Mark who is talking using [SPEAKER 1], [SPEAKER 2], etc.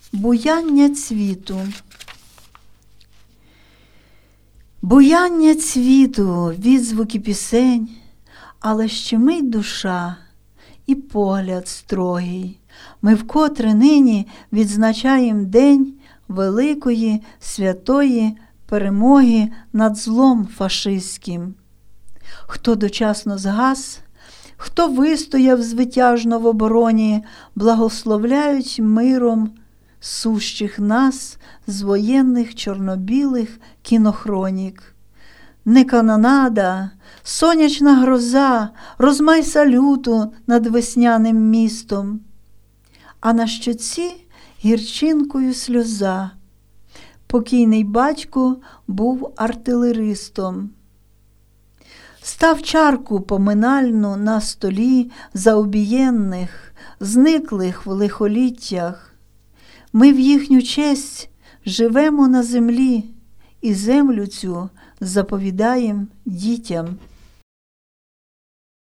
[SPEAKER 1] Буяння цвіту. Буяння цвіту, відзвуки пісень, але щемить душа і погляд строгий. Ми вкотре нині відзначаєм день великої святої перемоги над злом фашистським. Хто дочасно згас, хто вистояв звитяжно в обороні, благословляють миром сущих нас з воєнних чорно-білих кінохронік. Не канонада, сонячна гроза, розмай салюту над весняним містом, а на щоці гірчинкою сльоза. Покійний батько був артилеристом. Став чарку поминальну на столі за убієнних, зниклих в лихоліттях. Ми в їхню честь живемо на землі і землю цю заповідаєм дітям.